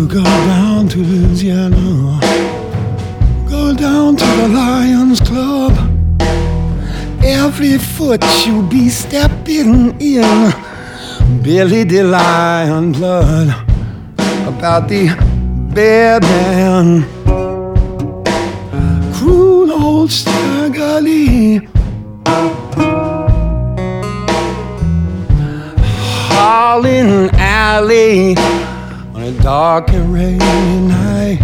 go down to Louisiana, go down to the Lions Club. Every foot you'll be stepping in, Billy the Lion blood, about the bad man. Cruel old Stagger Lee, Harlan Alley on a dark and rainy night.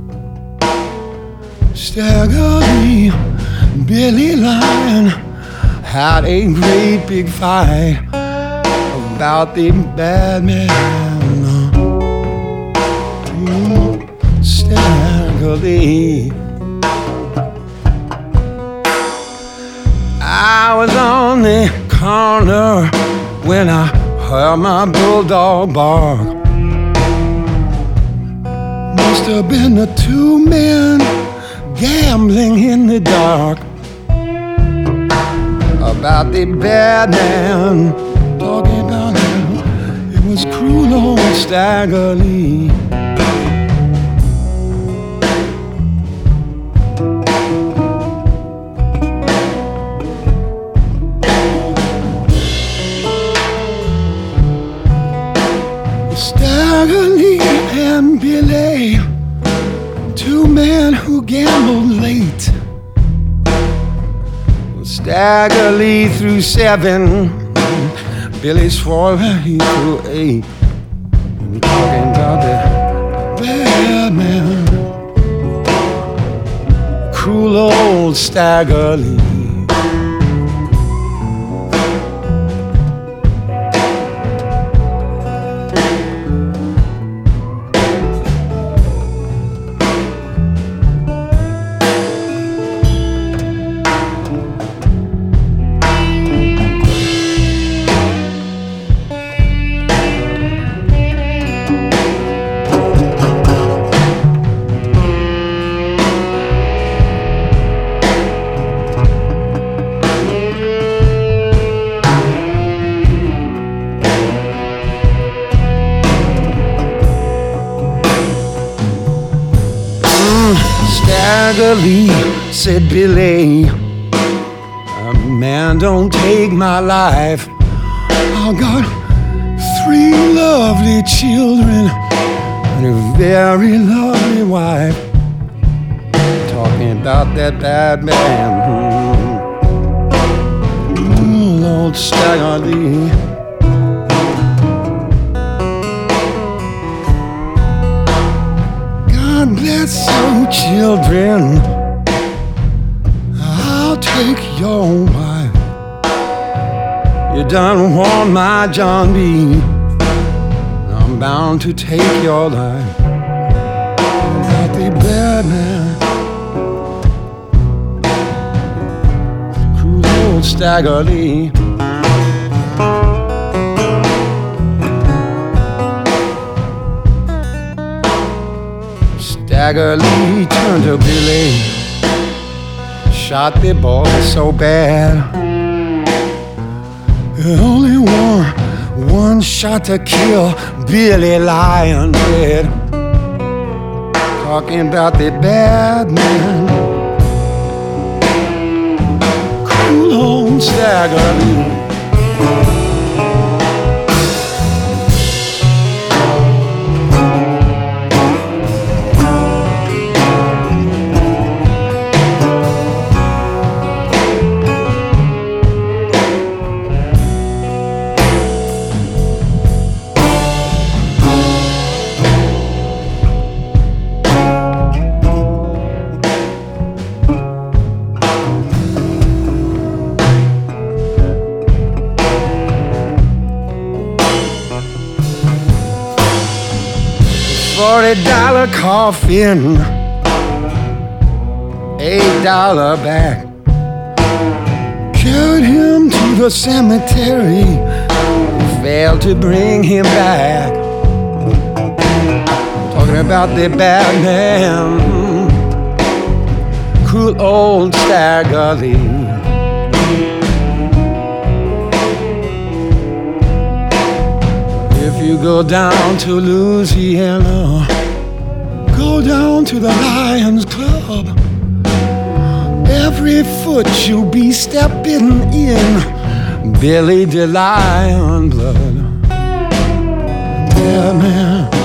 Stagger Lee, Billy Lion had a great big fight about the bad man. Stagger Lee. I was on the corner when I heard my bulldog bark. Must have been the two men gambling in the dark about the bad man, talking about him. It was cruel old Stagger Lee. Stagger Lee and Billy, two men who gambled late. Stagger Lee threw 7, Billy swore he threw 8. We're talking about the bad man, cruel old Stagger Lee. Stagger Lee, said Billy, a man don't take my life. I got 3 lovely children and a very lovely wife. Talking about that bad man, Lord Stagger Lee. God bless you, children. I'll take your wife. You done won my John B. I'm bound to take your life. About the bad man, cruel old Stagger Lee. Stagger Lee turned to Billy, shot the boy so bad. Only one shot to kill Billy Lion dead. Talking about the bad man, cruel old Stagger Lee. $40 coffin, $8 back. Carried him to the cemetery, failed to bring him back. Talking about the bad man, cruel old Stagger Lee. If you go down to Louisiana, Go down to the Lions Club. Every foot you'll be stepping in, Billy the Lion blood. Yeah, man.